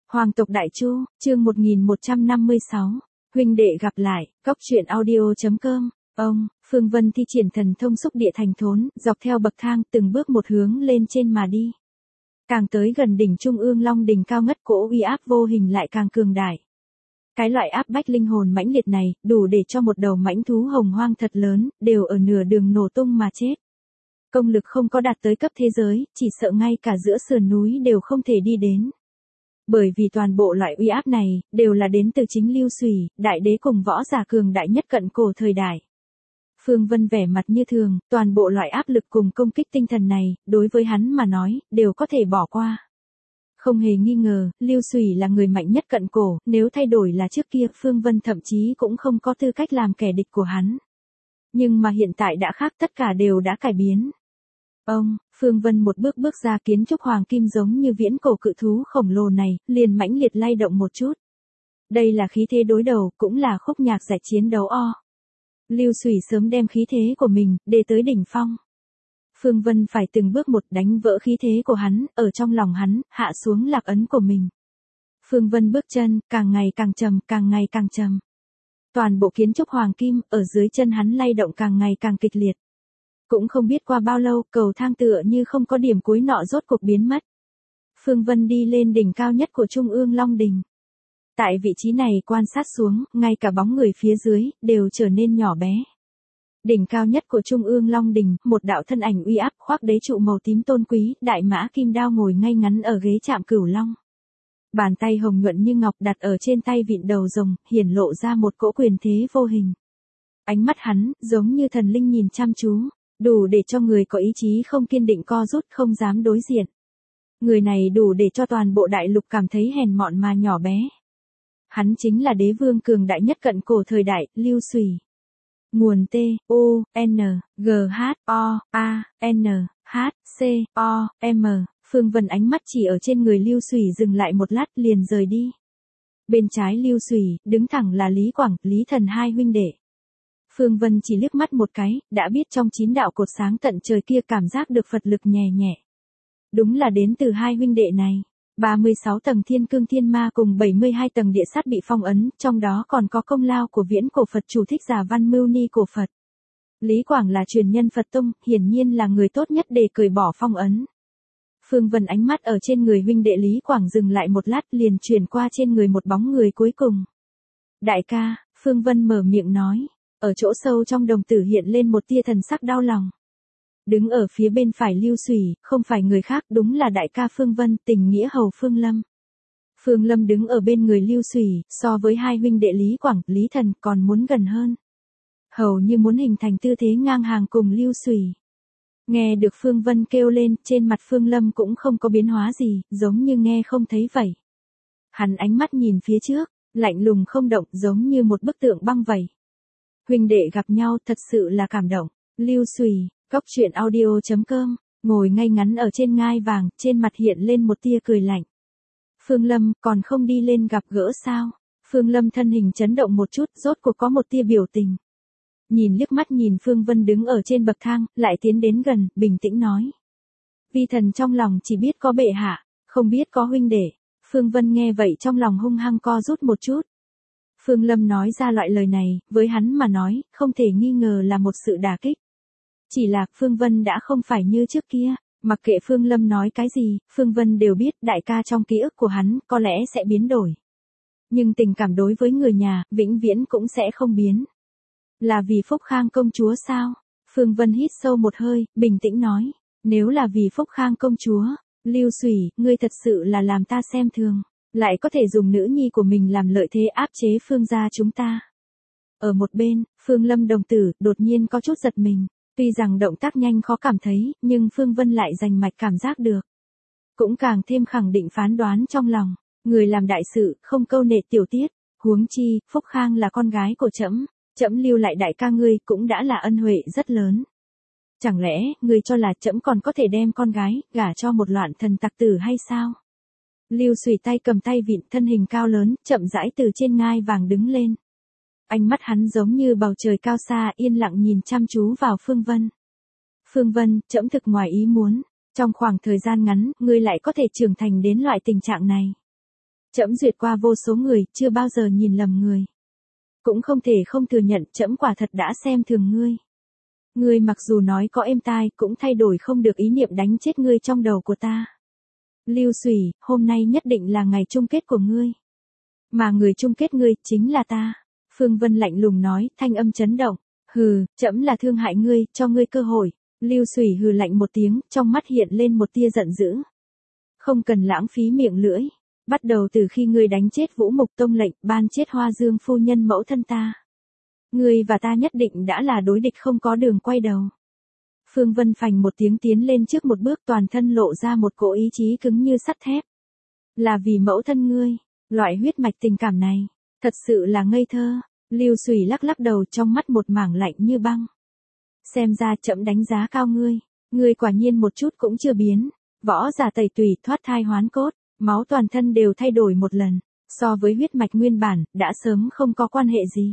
Hoàng tộc Đại Chu, chương 1156. Huynh đệ gặp lại, Cóc truyện audio.com. Ông, Phương Vân thi triển thần thông xúc địa thành thốn, dọc theo bậc thang từng bước một hướng lên trên mà đi. Càng tới gần đỉnh trung ương long đỉnh cao ngất cỗ uy áp vô hình lại càng cường đại. Cái loại áp bách linh hồn mãnh liệt này, đủ để cho một đầu mãnh thú hồng hoang thật lớn, đều ở nửa đường nổ tung mà chết. Công lực không có đạt tới cấp thế giới, chỉ sợ ngay cả giữa sườn núi đều không thể đi đến. Bởi vì toàn bộ loại uy áp này, đều là đến từ chính Lưu Xùy, đại đế cùng võ giả cường đại nhất cận cổ thời đại. Phương Vân vẻ mặt như thường, toàn bộ loại áp lực cùng công kích tinh thần này, đối với hắn mà nói, đều có thể bỏ qua. Không hề nghi ngờ, Lưu Xùy là người mạnh nhất cận cổ, nếu thay đổi là trước kia, Phương Vân thậm chí cũng không có tư cách làm kẻ địch của hắn. Nhưng mà hiện tại đã khác, tất cả đều đã cải biến. Ông, Phương Vân một bước bước ra, kiến trúc hoàng kim giống như viễn cổ cự thú khổng lồ này, liền mãnh liệt lay động một chút. Đây là khí thế đối đầu, cũng là khúc nhạc giải chiến đấu o. Lưu Xùy sớm đem khí thế của mình, để tới đỉnh phong. Phương Vân phải từng bước một đánh vỡ khí thế của hắn, ở trong lòng hắn, hạ xuống lạc ấn của mình. Phương Vân bước chân, càng ngày càng trầm, càng ngày càng trầm. Toàn bộ kiến trúc hoàng kim, ở dưới chân hắn lay động càng ngày càng kịch liệt. Cũng không biết qua bao lâu, cầu thang tựa như không có điểm cuối nọ rốt cuộc biến mất. Phương Vân đi lên đỉnh cao nhất của Trung ương Long Đỉnh. Tại vị trí này quan sát xuống, ngay cả bóng người phía dưới, đều trở nên nhỏ bé. Đỉnh cao nhất của Trung ương Long Đỉnh, một đạo thân ảnh uy áp khoác đế trụ màu tím tôn quý, đại mã kim đao ngồi ngay ngắn ở ghế chạm cửu long. Bàn tay hồng nhuận như ngọc đặt ở trên tay vịn đầu rồng, hiển lộ ra một cỗ quyền thế vô hình. Ánh mắt hắn, giống như thần linh nhìn chăm chú. Đủ để cho người có ý chí không kiên định co rút không dám đối diện. Người này đủ để cho toàn bộ đại lục cảm thấy hèn mọn mà nhỏ bé. Hắn chính là đế vương cường đại nhất cận cổ thời đại, Lưu Xùy. Nguồn T, U, N, G, H, O, A, N, H, C, O, M. Phương Vân ánh mắt chỉ ở trên người Lưu Xùy dừng lại một lát liền rời đi. Bên trái Lưu Xùy, đứng thẳng là Lý Quảng, Lý Thần hai huynh đệ. Phương Vân chỉ liếc mắt một cái, đã biết trong 9 đạo cột sáng tận trời kia cảm giác được Phật lực nhẹ nhẹ. Đúng là đến từ hai huynh đệ này. 36 tầng thiên cương thiên ma cùng 72 tầng địa sát bị phong ấn, trong đó còn có công lao của viễn cổ Phật chủ Thích Giả Văn Mưu Ni cổ Phật. Lý Quảng là truyền nhân Phật tông, hiển nhiên là người tốt nhất để cởi bỏ phong ấn. Phương Vân ánh mắt ở trên người huynh đệ Lý Quảng dừng lại một lát liền chuyển qua trên người một bóng người cuối cùng. Đại ca, Phương Vân mở miệng nói. Ở chỗ sâu trong đồng tử hiện lên một tia thần sắc đau lòng. Đứng ở phía bên phải Lưu Xùy, không phải người khác, đúng là đại ca Phương Vân, tình nghĩa hầu Phương Lâm. Phương Lâm đứng ở bên người Lưu Xùy, so với hai huynh đệ Lý Quảng, Lý Thần còn muốn gần hơn. Hầu như muốn hình thành tư thế ngang hàng cùng Lưu Xùy. Nghe được Phương Vân kêu lên, trên mặt Phương Lâm cũng không có biến hóa gì, giống như nghe không thấy vậy. Hắn ánh mắt nhìn phía trước, lạnh lùng không động, giống như một bức tượng băng vậy. Huynh đệ gặp nhau thật sự là cảm động. Lưu Xùy, Cóc truyện audio.com, ngồi ngay ngắn ở trên ngai vàng, trên mặt hiện lên một tia cười lạnh. Phương Lâm, còn không đi lên gặp gỡ sao? Phương Lâm thân hình chấn động một chút, rốt cuộc có một tia biểu tình. Nhìn liếc mắt nhìn Phương Vân đứng ở trên bậc thang, lại tiến đến gần, bình tĩnh nói. Vi thần trong lòng chỉ biết có bệ hạ, không biết có huynh đệ. Phương Vân nghe vậy trong lòng hung hăng co rút một chút. Phương Lâm nói ra loại lời này, với hắn mà nói, không thể nghi ngờ là một sự đả kích. Chỉ là, Phương Vân đã không phải như trước kia, mặc kệ Phương Lâm nói cái gì, Phương Vân đều biết đại ca trong ký ức của hắn, có lẽ sẽ biến đổi. Nhưng tình cảm đối với người nhà, vĩnh viễn cũng sẽ không biến. Là vì Phúc Khang công chúa sao? Phương Vân hít sâu một hơi, bình tĩnh nói, nếu là vì Phúc Khang công chúa, Lưu Xùy, ngươi thật sự là làm ta xem thường. Lại có thể dùng nữ nhi của mình làm lợi thế áp chế Phương gia chúng ta. Ở một bên, Phương Lâm đồng tử, đột nhiên có chút giật mình. Tuy rằng động tác nhanh khó cảm thấy, nhưng Phương Vân lại rành mạch cảm giác được. Cũng càng thêm khẳng định phán đoán trong lòng. Người làm đại sự, không câu nệ tiểu tiết. Huống chi, Phúc Khang là con gái của trẫm. Trẫm lưu lại đại ca ngươi, cũng đã là ân huệ rất lớn. Chẳng lẽ, ngươi cho là trẫm còn có thể đem con gái, gả cho một loạn thần tặc tử hay sao? Lưu Xùy tay cầm tay vịn, thân hình cao lớn, chậm rãi từ trên ngai vàng đứng lên. Ánh mắt hắn giống như bầu trời cao xa, yên lặng nhìn chăm chú vào Phương Vân. Phương Vân, trẫm thực ngoài ý muốn, trong khoảng thời gian ngắn, ngươi lại có thể trưởng thành đến loại tình trạng này. Trẫm duyệt qua vô số người, chưa bao giờ nhìn lầm người. Cũng không thể không thừa nhận trẫm quả thật đã xem thường ngươi. Ngươi mặc dù nói có êm tai, cũng thay đổi không được ý niệm đánh chết ngươi trong đầu của ta. Lưu Sủy, hôm nay nhất định là ngày chung kết của ngươi. Mà người chung kết ngươi, chính là ta. Phương Vân lạnh lùng nói, thanh âm chấn động. Hừ, trẫm là thương hại ngươi, cho ngươi cơ hội. Lưu Sủy hừ lạnh một tiếng, trong mắt hiện lên một tia giận dữ. Không cần lãng phí miệng lưỡi. Bắt đầu từ khi ngươi đánh chết Vũ Mục Tông lệnh, ban chết Hoa Dương phu nhân mẫu thân ta. Ngươi và ta nhất định đã là đối địch không có đường quay đầu. Phương Vân phành một tiếng tiến lên trước một bước, toàn thân lộ ra một cỗ ý chí cứng như sắt thép. Là vì mẫu thân ngươi, loại huyết mạch tình cảm này, thật sự là ngây thơ. Lưu Sủy lắc lắc đầu, trong mắt một mảng lạnh như băng. Xem ra trẫm đánh giá cao ngươi, ngươi quả nhiên một chút cũng chưa biến. Võ giả tẩy tùy, thoát thai hoán cốt, máu toàn thân đều thay đổi một lần, so với huyết mạch nguyên bản, đã sớm không có quan hệ gì.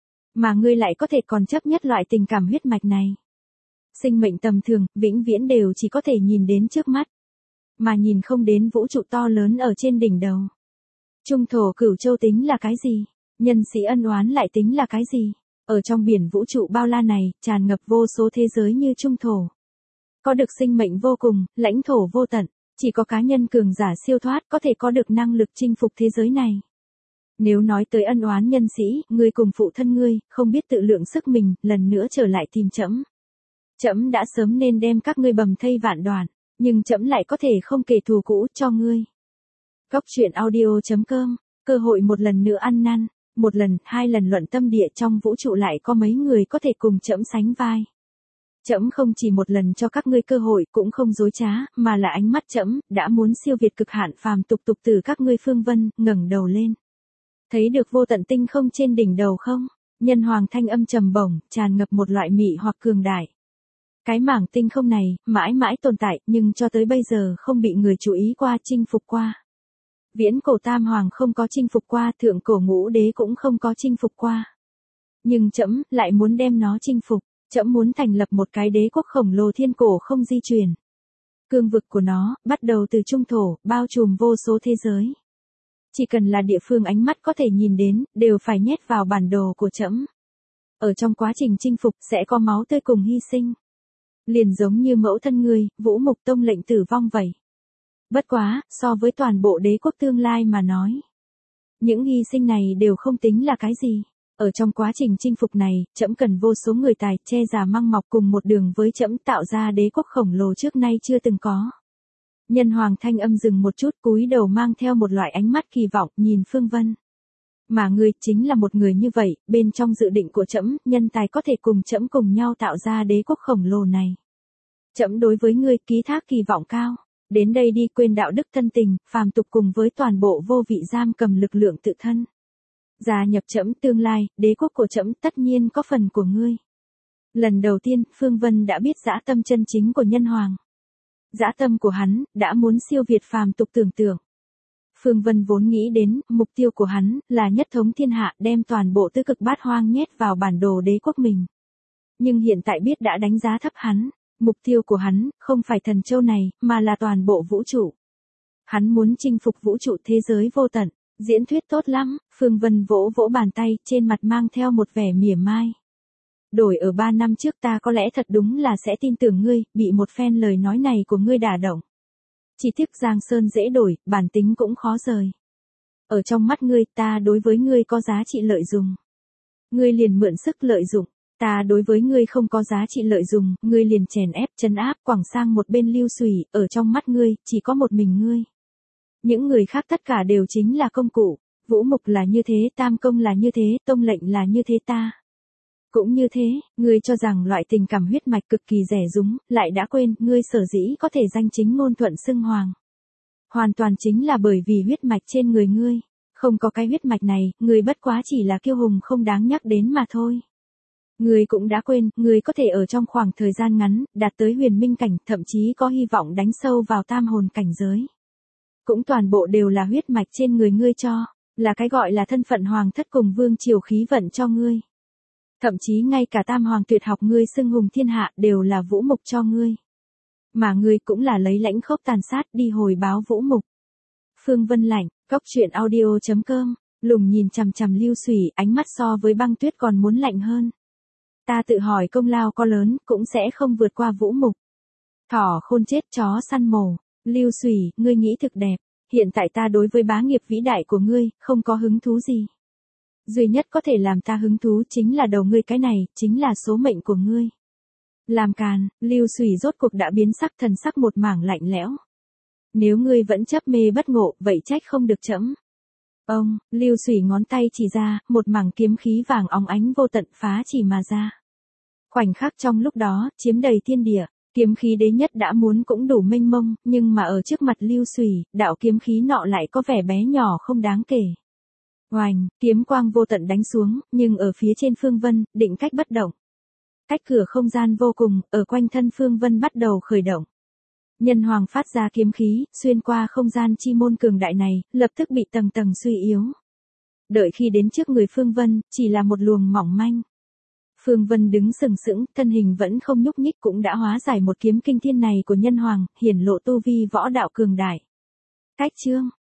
Mà ngươi lại có thể còn chấp nhất loại tình cảm huyết mạch này. Sinh mệnh tầm thường, vĩnh viễn đều chỉ có thể nhìn đến trước mắt, mà nhìn không đến vũ trụ to lớn ở trên đỉnh đầu. Trung thổ cửu châu tính là cái gì? Nhân sĩ ân oán lại tính là cái gì? Ở trong biển vũ trụ bao la này, tràn ngập vô số thế giới như trung thổ. Có được sinh mệnh vô cùng, lãnh thổ vô tận, chỉ có cá nhân cường giả siêu thoát có thể có được năng lực chinh phục thế giới này. Nếu nói tới ân oán nhân sĩ, ngươi cùng phụ thân ngươi, không biết tự lượng sức mình, lần nữa trở lại tìm trẫm. Trẫm đã sớm nên đem các ngươi bầm thây vạn đoạn, nhưng trẫm lại có thể không kể thù cũ cho ngươi. Góc truyện audio.com, cơ hội một lần nữa ăn năn, một lần, hai lần luận tâm địa, trong vũ trụ lại có mấy người có thể cùng trẫm sánh vai. Trẫm không chỉ một lần cho các ngươi cơ hội, cũng không dối trá, mà là ánh mắt trẫm đã muốn siêu việt cực hạn phàm tục tục từ các ngươi. Phương Vân ngẩng đầu lên. Thấy được vô tận tinh không trên đỉnh đầu không? Nhân hoàng thanh âm trầm bổng, tràn ngập một loại mị hoặc cường đại. Cái mảng tinh không này, mãi mãi tồn tại, nhưng cho tới bây giờ không bị người chú ý qua, chinh phục qua. Viễn cổ tam hoàng không có chinh phục qua, thượng cổ ngũ đế cũng không có chinh phục qua. Nhưng trẫm lại muốn đem nó chinh phục, trẫm muốn thành lập một cái đế quốc khổng lồ thiên cổ không di chuyển. Cương vực của nó, bắt đầu từ trung thổ, bao trùm vô số thế giới. Chỉ cần là địa phương ánh mắt có thể nhìn đến, đều phải nhét vào bản đồ của trẫm. Ở trong quá trình chinh phục sẽ có máu tươi cùng hy sinh. Liền giống như mẫu thân ngươi, Vũ Mục Tông lệnh tử vong vậy. Bất quá, so với toàn bộ đế quốc tương lai mà nói, những hy sinh này đều không tính là cái gì. Ở trong quá trình chinh phục này, trẫm cần vô số người tài, che già măng mọc cùng một đường với trẫm tạo ra đế quốc khổng lồ trước nay chưa từng có. Nhân hoàng thanh âm dừng một chút, cúi đầu mang theo một loại ánh mắt kỳ vọng, nhìn Phương Vân. Mà ngươi chính là một người như vậy, bên trong dự định của trẫm, nhân tài có thể cùng trẫm cùng nhau tạo ra đế quốc khổng lồ này. Trẫm đối với ngươi ký thác kỳ vọng cao. Đến đây đi, quên đạo đức thân tình, phàm tục cùng với toàn bộ vô vị giam cầm lực lượng tự thân. Gia nhập trẫm, tương lai, đế quốc của trẫm tất nhiên có phần của ngươi. Lần đầu tiên, Phương Vân đã biết dã tâm chân chính của nhân hoàng. Dã tâm của hắn, đã muốn siêu việt phàm tục tưởng tượng. Phương Vân vốn nghĩ đến, mục tiêu của hắn, là nhất thống thiên hạ, đem toàn bộ tứ cực bát hoang nhét vào bản đồ đế quốc mình. Nhưng hiện tại biết đã đánh giá thấp hắn. Mục tiêu của hắn, không phải thần châu này, mà là toàn bộ vũ trụ. Hắn muốn chinh phục vũ trụ thế giới vô tận. Diễn thuyết tốt lắm, Phương Vân vỗ vỗ bàn tay, trên mặt mang theo một vẻ mỉa mai. Đổi ở 3 năm trước ta có lẽ thật đúng là sẽ tin tưởng ngươi, bị một phen lời nói này của ngươi đả động. Chỉ tiếc Giang Sơn dễ đổi, bản tính cũng khó rời. Ở trong mắt ngươi, ta đối với ngươi có giá trị lợi dụng. Ngươi liền mượn sức lợi dụng. Ta đối với ngươi không có giá trị lợi dụng, ngươi liền chèn ép, trấn áp, quẳng sang một bên. Lưu Sủy, ở trong mắt ngươi, chỉ có một mình ngươi. Những người khác tất cả đều chính là công cụ. Vũ Mục là như thế, Tam Công là như thế, Tông lệnh là như thế, ta cũng như thế. Ngươi cho rằng loại tình cảm huyết mạch cực kỳ rẻ rúng, lại đã quên, ngươi sở dĩ có thể danh chính ngôn thuận xưng hoàng. Hoàn toàn chính là bởi vì huyết mạch trên người ngươi. Không có cái huyết mạch này, ngươi bất quá chỉ là kiêu hùng không đáng nhắc đến mà thôi. Ngươi cũng đã quên, ngươi có thể ở trong khoảng thời gian ngắn, đạt tới huyền minh cảnh, thậm chí có hy vọng đánh sâu vào tam hồn cảnh giới. Cũng toàn bộ đều là huyết mạch trên người ngươi cho, là cái gọi là thân phận hoàng thất cùng vương triều khí vận cho ngươi. Thậm chí ngay cả tam hoàng tuyệt học ngươi xưng hùng thiên hạ đều là Vũ Mục cho ngươi. Mà ngươi cũng là lấy lãnh khốc tàn sát đi hồi báo Vũ Mục. Phương Vân lạnh, Cốc truyện audio.com, Lùng nhìn chằm chằm Lưu Sủy, ánh mắt so với băng tuyết còn muốn lạnh hơn. Ta tự hỏi công lao có lớn, cũng sẽ không vượt qua Vũ Mục. Thỏ khôn chết chó săn mổ. Lưu Sủy, ngươi nghĩ thực đẹp. Hiện tại ta đối với bá nghiệp vĩ đại của ngươi, không có hứng thú gì. Duy nhất có thể làm ta hứng thú chính là đầu ngươi, cái này, chính là số mệnh của ngươi. Làm càn, Lưu Sủy rốt cuộc đã biến sắc, thần sắc một mảng lạnh lẽo. Nếu ngươi vẫn chấp mê bất ngộ, vậy trách không được trẫm. Ông, Lưu Sủy ngón tay chỉ ra, một mảng kiếm khí vàng óng ánh vô tận phá chỉ mà ra. Khoảnh khắc trong lúc đó, chiếm đầy thiên địa, kiếm khí đế nhất đã muốn cũng đủ mênh mông, nhưng mà ở trước mặt Lưu Sủy, đạo kiếm khí nọ lại có vẻ bé nhỏ không đáng kể. Oành, kiếm quang vô tận đánh xuống, nhưng ở phía trên Phương Vân, định cách bất động. Cách cửa không gian vô cùng, ở quanh thân Phương Vân bắt đầu khởi động. Nhân hoàng phát ra kiếm khí, xuyên qua không gian chi môn cường đại này, lập tức bị tầng tầng suy yếu. Đợi khi đến trước người Phương Vân, chỉ là một luồng mỏng manh. Phương Vân đứng sừng sững, thân hình vẫn không nhúc nhích, cũng đã hóa giải một kiếm kinh thiên này của nhân hoàng, hiển lộ tu vi võ đạo cường đại. Cách chương,